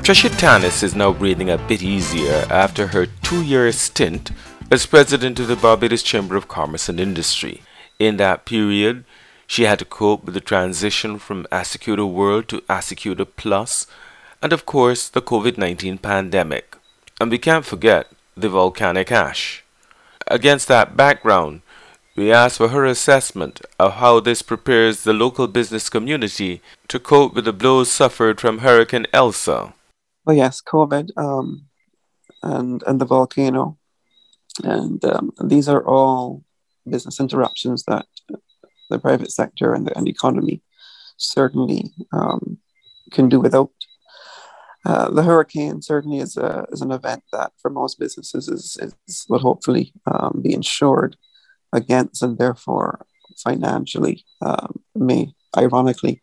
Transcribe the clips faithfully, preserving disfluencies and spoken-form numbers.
Tricia Tannis is now breathing a bit easier after her two-year stint as president of the Barbados Chamber of Commerce and Industry. In that period, she had to cope with the transition from Asecuta World to Asecuta Plus, and of course the covid nineteen pandemic. And we can't forget the volcanic ash. Against that background, we asked for her assessment of how this prepares the local business community to cope with the blows suffered from Hurricane Elsa. Well, yes, COVID um, and and the volcano, and um, these are all business interruptions that the private sector and the, and the economy certainly um, can do without. Uh, the hurricane certainly is a is an event that for most businesses is, is will hopefully um, be insured against, and therefore financially um, may ironically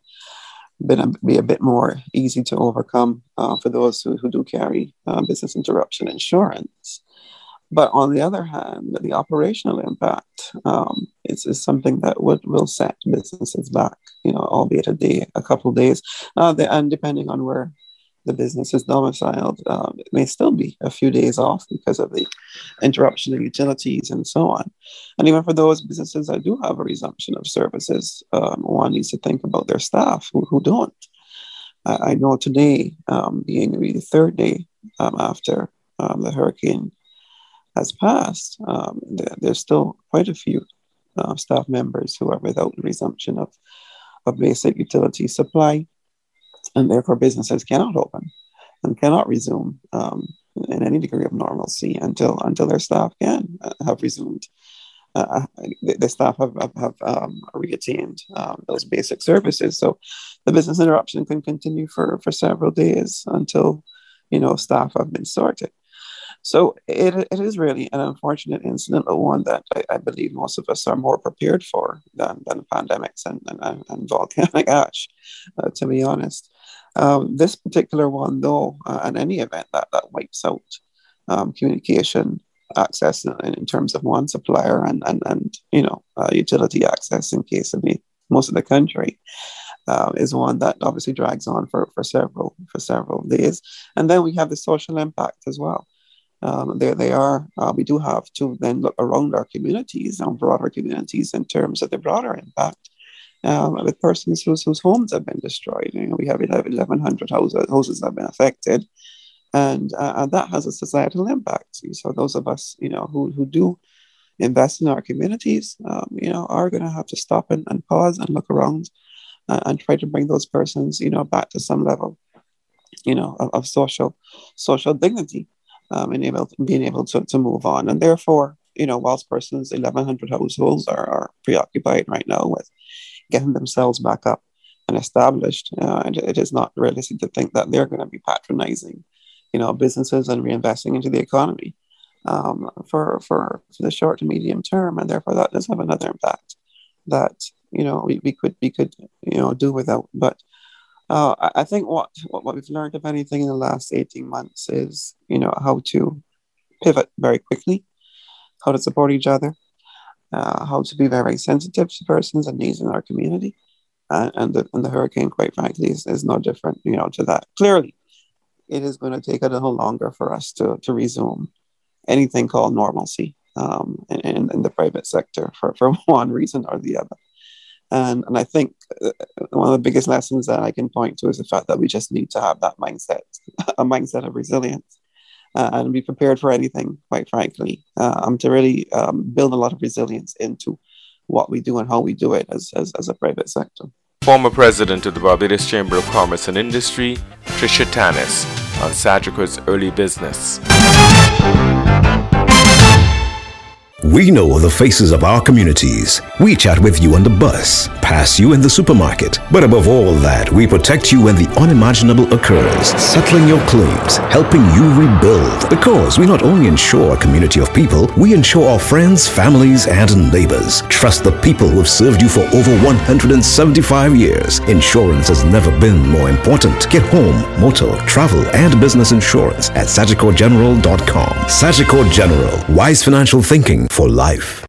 be a, be a bit more easy to overcome uh, for those who, who do carry uh, business interruption insurance. But on the other hand, the operational impact um, is, is something that would will set businesses back, you know, albeit a day, a couple of days, uh, the, and depending on where the business is domiciled, um, it may still be a few days off because of the interruption of utilities and so on. And even for those businesses that do have a resumption of services, um, one needs to think about their staff who, who don't. I, I know today, um, being maybe the third day um, after um, the hurricane has passed, um, there, there's still quite a few uh, staff members who are without resumption of, of basic utility supply. And therefore, businesses cannot open and cannot resume um, in any degree of normalcy until until their staff can uh, have resumed. Uh, the, the staff have have, have um, reattained um, those basic services. So the business interruption can continue for, for several days until, you know, staff have been sorted. So it it is really an unfortunate incident, but one that I, I believe most of us are more prepared for than, than pandemics and, and, and volcanic ash, uh, to be honest. Um, this particular one, though, uh, and any event that, that wipes out um, communication access in, in terms of one supplier and, and, and you know, uh, utility access in case of the, most of the country, uh, is one that obviously drags on for, for several for several days. And then we have the social impact as well. Um, there they are. Uh, we do have to then look around our communities and broader communities in terms of the broader impact. Um, with persons whose, whose homes have been destroyed. You know, we have eleven hundred houses, houses that have been affected, and, uh, and that has a societal impact. So those of us, you know, who, who do invest in our communities, um, you know, are going to have to stop and, and pause and look around uh, and try to bring those persons, you know, back to some level, you know, of, of social social dignity, um, and able being able to, to move on. And therefore, you know, whilst persons, eleven hundred households are, are preoccupied right now with getting themselves back up and established, uh, and it is not realistic to think that they're going to be patronizing, you know, businesses and reinvesting into the economy um, for, for for the short to medium term, and therefore that does have another impact that, you know, we, we could we could you know do without. But uh, I, I think what, what what we've learned, if anything, in the last eighteen months is, you know, how to pivot very quickly, how to support each other. Uh, how to be very sensitive to persons and needs in our community. Uh, and, the, and the hurricane, quite frankly, is, is no different, you know, to that. Clearly, it is going to take a little longer for us to, to resume anything called normalcy um, in, in, in the private sector for, for one reason or the other. And, and I think one of the biggest lessons that I can point to is the fact that we just need to have that mindset, a mindset of resilience. Uh, and be prepared for anything, quite frankly, um, to really um, build a lot of resilience into what we do and how we do it as, as, as a private sector. Former president of the Barbados Chamber of Commerce and Industry, Tricia Tannis, on Sagicor's Early Business. We know the faces of our communities. We chat with you on the bus, pass you in the supermarket. But above all that, we protect you when the unimaginable occurs, settling your claims, helping you rebuild. Because we not only insure a community of people, we insure our friends, families, and neighbors. Trust the people who have served you for over one hundred seventy-five years. Insurance has never been more important. Get home, motor, travel, and business insurance at sagicor general dot com. Sagicor General, wise financial thinking for life.